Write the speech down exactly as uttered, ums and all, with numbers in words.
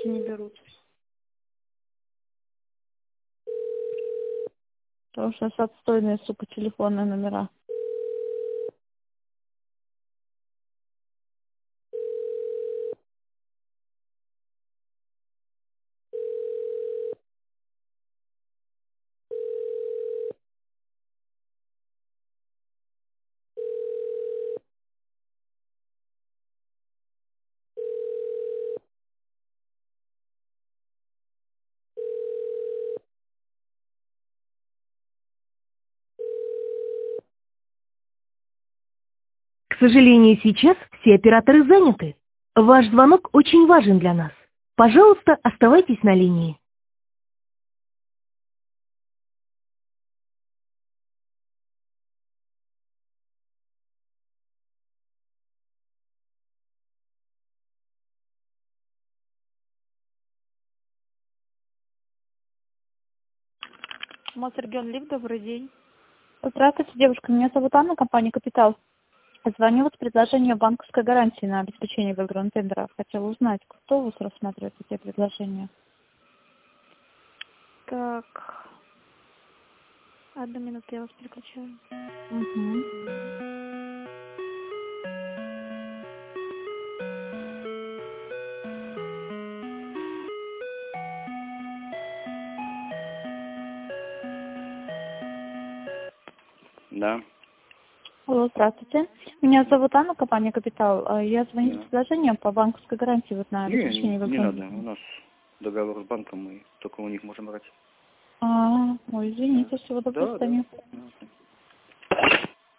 не берут. Потому что сейчас отстойные, сука, телефонные номера. К сожалению, сейчас все операторы заняты. Ваш звонок очень важен для нас. Пожалуйста, оставайтесь на линии. Мосрегион Лив, добрый день. Здравствуйте, девушка. Меня зовут Анна, компания «Капитал». Звоню вот с предложением банковской гарантии на обеспечение тендера. Хотела узнать, кто у вас рассматривает эти предложения? Так, одну минуту, я вас переключаю. Угу. Да. Алло, здравствуйте. Меня зовут Анна, компания «Капитал». А Я звоню Да. с предложением по банковской гарантии вот на Не, обеспечение не, не надо. У нас договор с банком, мы только у них можем брать. А, ой, извините, всего доброго, Да, до свидания. да.